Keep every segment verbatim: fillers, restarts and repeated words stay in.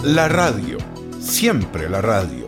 La radio, siempre la radio.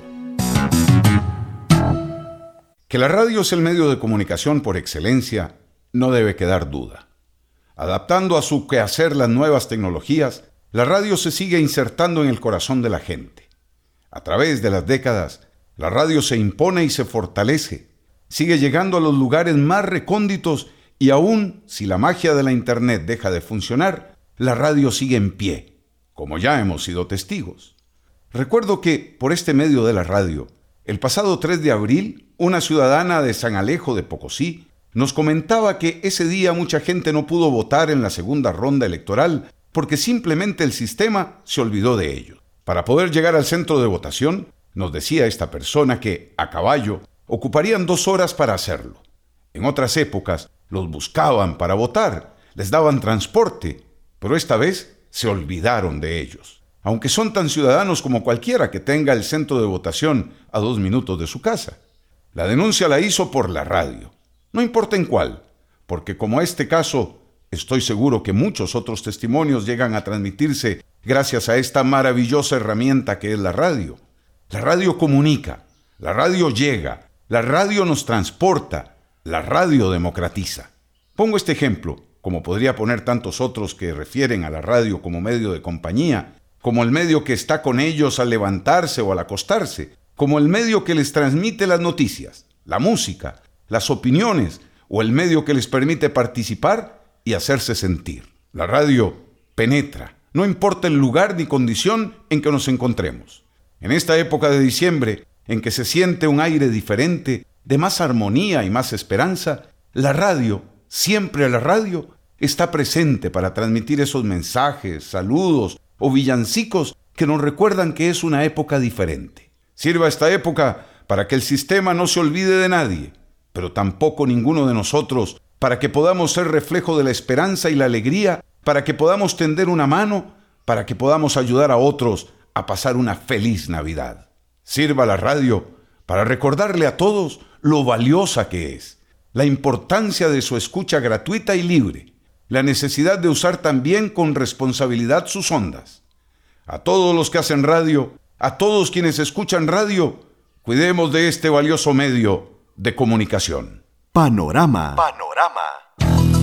Que la radio es el medio de comunicación por excelencia, no debe quedar duda. Adaptando a su quehacer las nuevas tecnologías, la radio se sigue insertando en el corazón de la gente. A través de las décadas, la radio se impone y se fortalece, sigue llegando a los lugares más recónditos y aún si la magia de la Internet deja de funcionar, la radio sigue en pie, como ya hemos sido testigos. Recuerdo que, por este medio de la radio, el pasado tres de abril, una ciudadana de San Alejo de Pocosí nos comentaba que ese día mucha gente no pudo votar en la segunda ronda electoral porque simplemente el sistema se olvidó de ellos. Para poder llegar al centro de votación, nos decía esta persona que, a caballo, ocuparían dos horas para hacerlo. En otras épocas, los buscaban para votar, les daban transporte, pero esta vez se olvidaron de ellos. Aunque son tan ciudadanos como cualquiera que tenga el centro de votación a dos minutos de su casa. La denuncia la hizo por la radio. No importa en cuál, porque como este caso, estoy seguro que muchos otros testimonios llegan a transmitirse gracias a esta maravillosa herramienta que es la radio. La radio comunica, la radio llega, la radio nos transporta, la radio democratiza. Pongo este ejemplo, como podría poner tantos otros que refieren a la radio como medio de compañía, como el medio que está con ellos al levantarse o al acostarse, como el medio que les transmite las noticias, la música, las opiniones o el medio que les permite participar y hacerse sentir. La radio penetra, no importa el lugar ni condición en que nos encontremos. En esta época de diciembre, en que se siente un aire diferente, de más armonía y más esperanza, la radio, siempre la radio, está presente para transmitir esos mensajes, saludos o villancicos que nos recuerdan que es una época diferente. Sirva esta época para que el sistema no se olvide de nadie, pero tampoco ninguno de nosotros, para que podamos ser reflejo de la esperanza y la alegría, para que podamos tender una mano, para que podamos ayudar a otros a pasar una feliz Navidad. Sirva la radio para recordarle a todos lo valiosa que es, la importancia de su escucha gratuita y libre, la necesidad de usar también con responsabilidad sus ondas. A todos los que hacen radio, a todos quienes escuchan radio, cuidemos de este valioso medio de comunicación. Panorama. Panorama.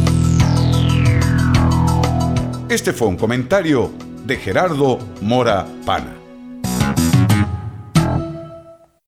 Este fue un comentario de Gerardo Mora Pana.